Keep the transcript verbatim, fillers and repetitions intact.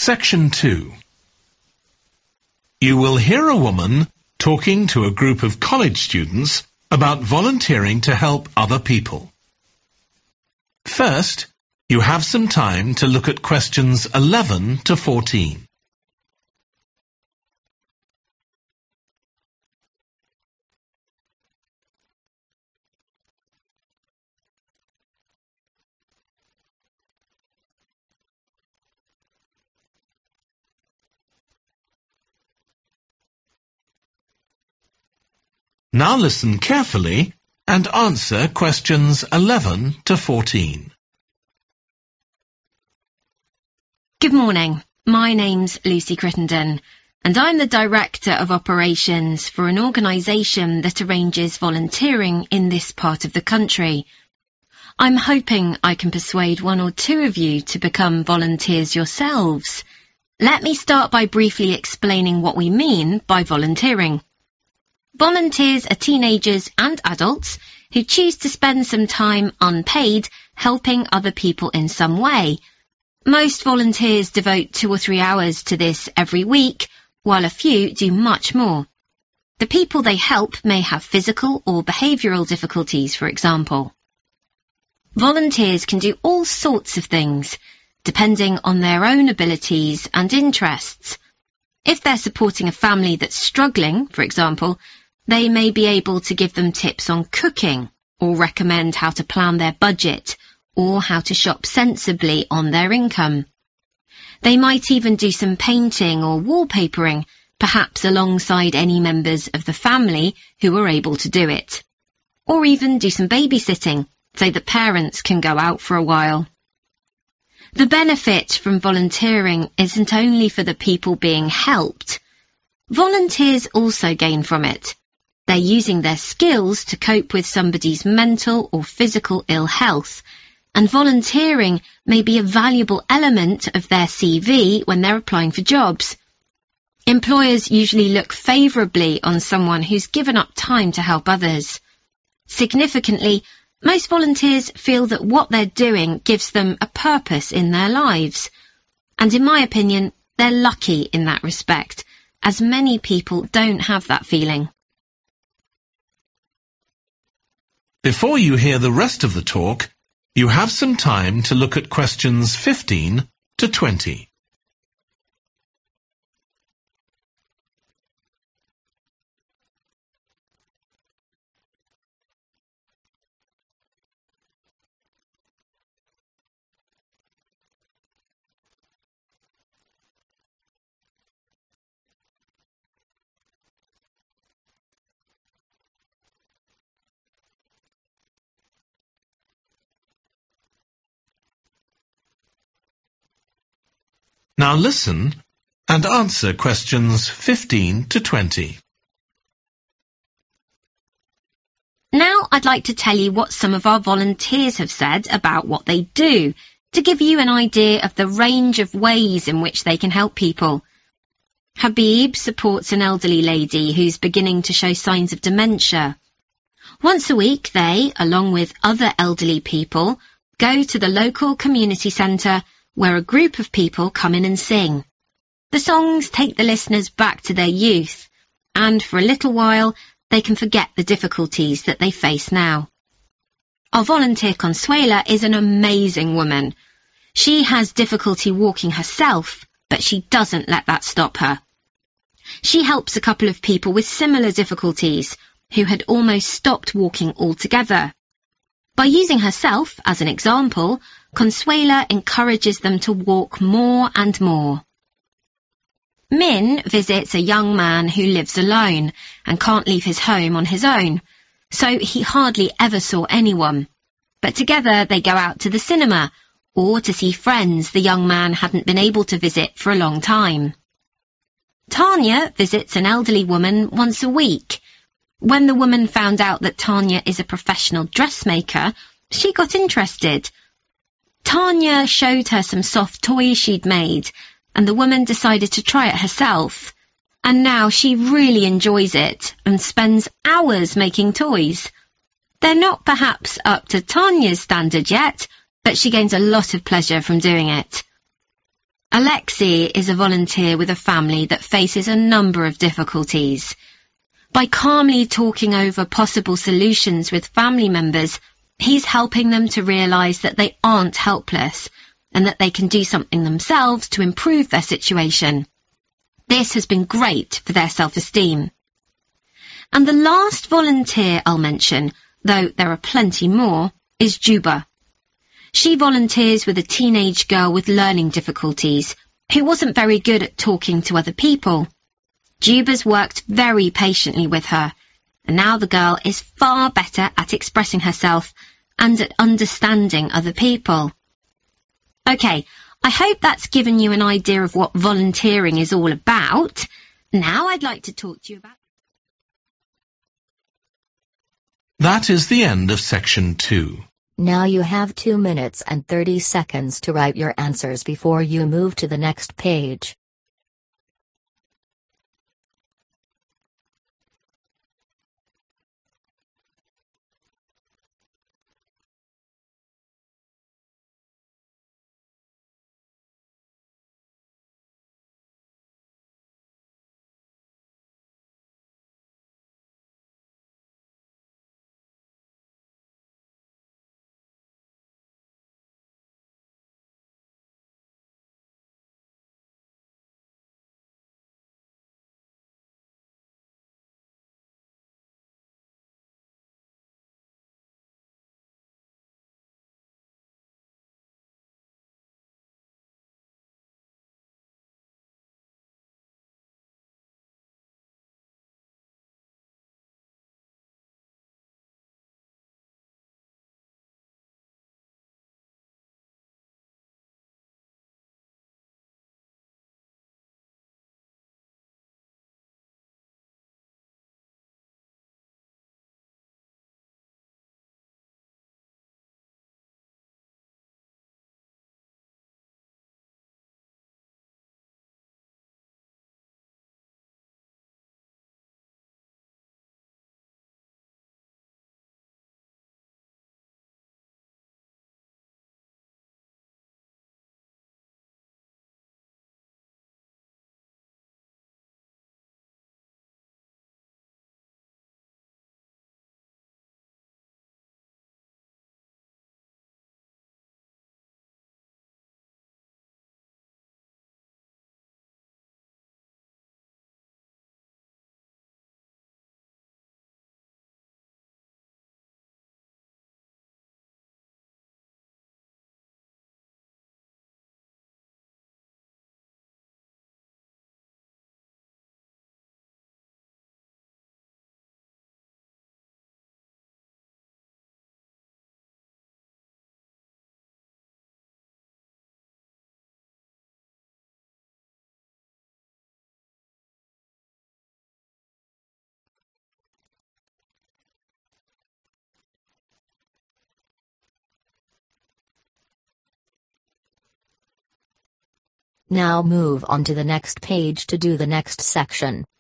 Section two. You will hear a woman talking to a group of college students about volunteering to help other people. First, you have some time to look at questions eleven to fourteen. Now listen carefully and answer questions eleven to fourteen. Good morning. My name's Lucy Crittenden, and I'm the Director of Operations for an organisation that arranges volunteering in this part of the country. I'm hoping I can persuade one or two of you to become volunteers yourselves. Let me start by briefly explaining what we mean by volunteering. Volunteers are teenagers and adults who choose to spend some time unpaid helping other people in some way. Most volunteers devote two or three hours to this every week, while a few do much more. The people they help may have physical or behavioural difficulties, for example. Volunteers can do all sorts of things, depending on their own abilities and interests. If they're supporting a family that's struggling, for example, they may be able to give them tips on cooking, or recommend how to plan their budget, or how to shop sensibly on their income. They might even do some painting or wallpapering, perhaps alongside any members of the family who are able to do it. Or even do some babysitting, so that parents can go out for a while. The benefit from volunteering isn't only for the people being helped. Volunteers also gain from it. They're using their skills to cope with somebody's mental or physical ill health, and volunteering may be a valuable element of their C V when they're applying for jobs. Employers usually look favourably on someone who's given up time to help others. Significantly, most volunteers feel that what they're doing gives them a purpose in their lives. And in my opinion, they're lucky in that respect, as many people don't have that feeling. Before you hear the rest of the talk, you have some time to look at questions fifteen to twenty. Now listen and answer questions fifteen to twenty. Now I'd like to tell you what some of our volunteers have said about what they do, to give you an idea of the range of ways in which they can help people. Habib supports an elderly lady who's beginning to show signs of dementia. Once a week they, along with other elderly people, go to the local community centre where a group of people come in and sing. The songs take the listeners back to their youth, and for a little while they can forget the difficulties that they face now. Our volunteer Consuela is an amazing woman. She has difficulty walking herself, but she doesn't let that stop her. She helps a couple of people with similar difficulties who had almost stopped walking altogether. By using herself as an example, Consuela encourages them to walk more and more. Min visits a young man who lives alone and can't leave his home on his own, so he hardly ever saw anyone. But together they go out to the cinema, or to see friends the young man hadn't been able to visit for a long time. Tanya visits an elderly woman once a week. When the woman found out that Tanya is a professional dressmaker, she got interested. Tanya showed her some soft toys she'd made, and the woman decided to try it herself. And now she really enjoys it and spends hours making toys. They're not perhaps up to Tanya's standard yet, but she gains a lot of pleasure from doing it. Alexei is a volunteer with a family that faces a number of difficulties. By calmly talking over possible solutions with family members, he's helping them to realise that they aren't helpless and that they can do something themselves to improve their situation. This has been great for their self-esteem. And the last volunteer I'll mention, though there are plenty more, is Juba. She volunteers with a teenage girl with learning difficulties who wasn't very good at talking to other people. Juba's worked very patiently with her, and now the girl is far better at expressing herself and at understanding other people. Okay, I hope that's given you an idea of what volunteering is all about. Now I'd like to talk to you about... That is the end of section two. Now you have two minutes and thirty seconds to write your answers before you move to the next page. Now move on to the next page to do the next section.